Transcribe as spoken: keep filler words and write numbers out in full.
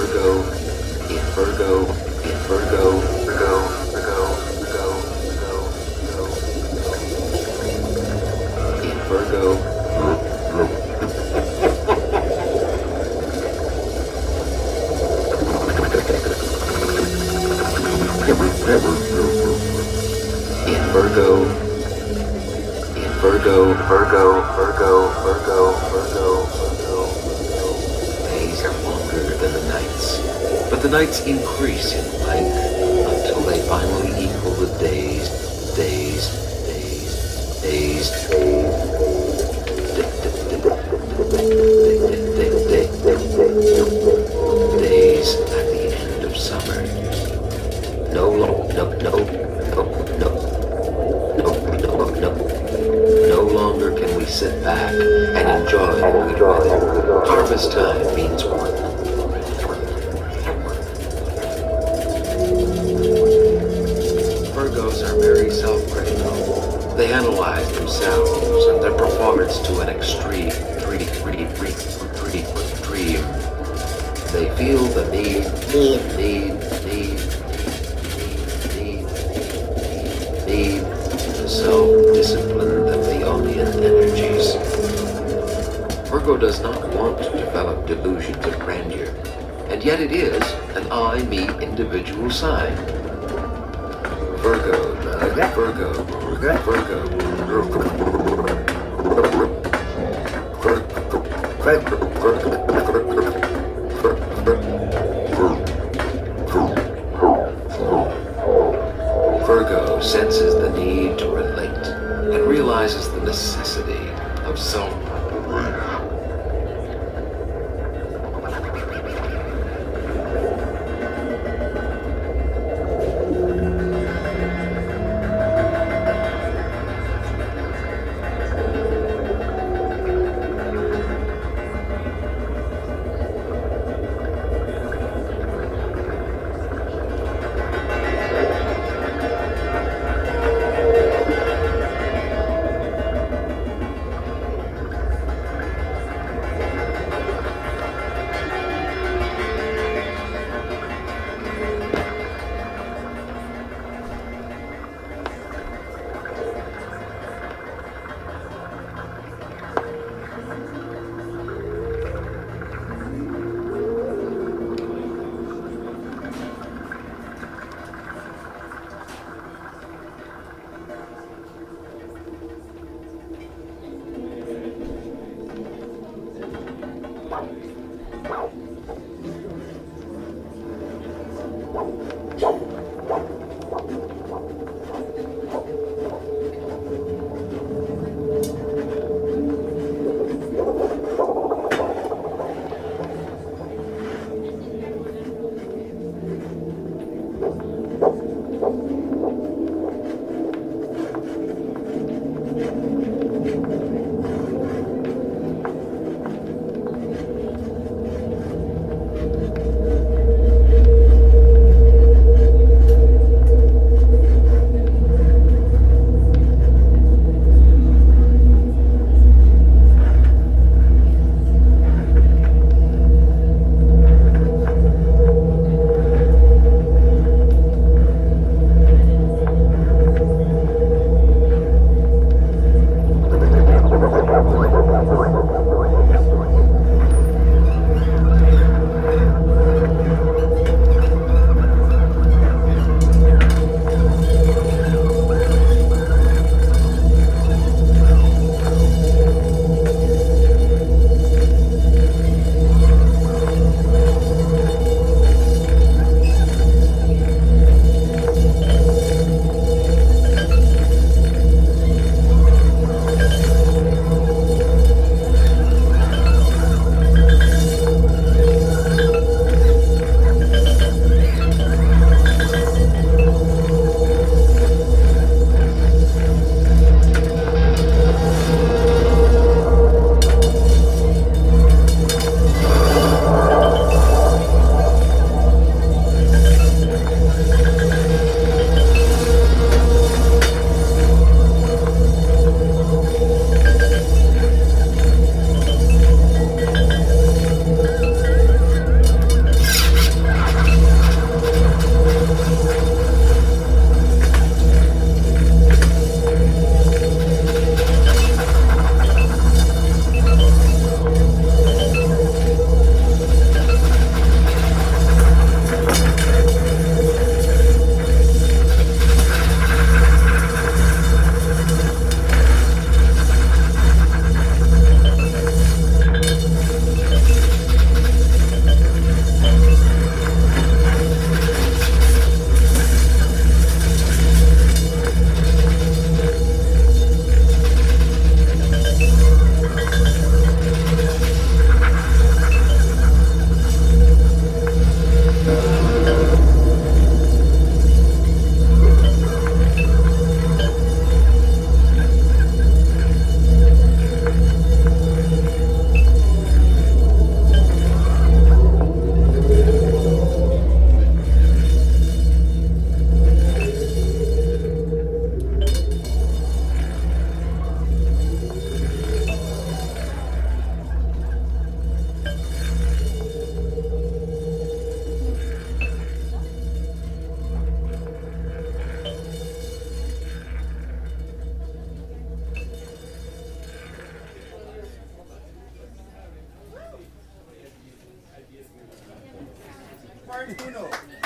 Virgo, in Virgo, in Virgo, Virgo, Virgo, Virgo, Virgo, Virgo, in Virgo. In Virgo, in Virgo, Virgo, Virgo, Virgo, Virgo, Virgo, Virgo. Days are longer than the nights, but the nights increase in length until they finally equal the days, days, days, days, days at the end of summer. No, no, no, no, no, no, no, no, no. No longer can we sit back and enjoy the good weather. Harvest time means one. Virgos are very self-critical. They analyze themselves and their performance to an extreme, pretty, pretty, pretty, pretty extreme. They feel the need, need, need, need, need, need, need the self-discipline of the Odeon energies. Virgo does not want to develop delusions of grandeur, and yet it is an I-me individual sign. Virgo, uh, Virgo, Virgo, Virgo senses the need to relate and realizes the necessity of self-preservation. Uno.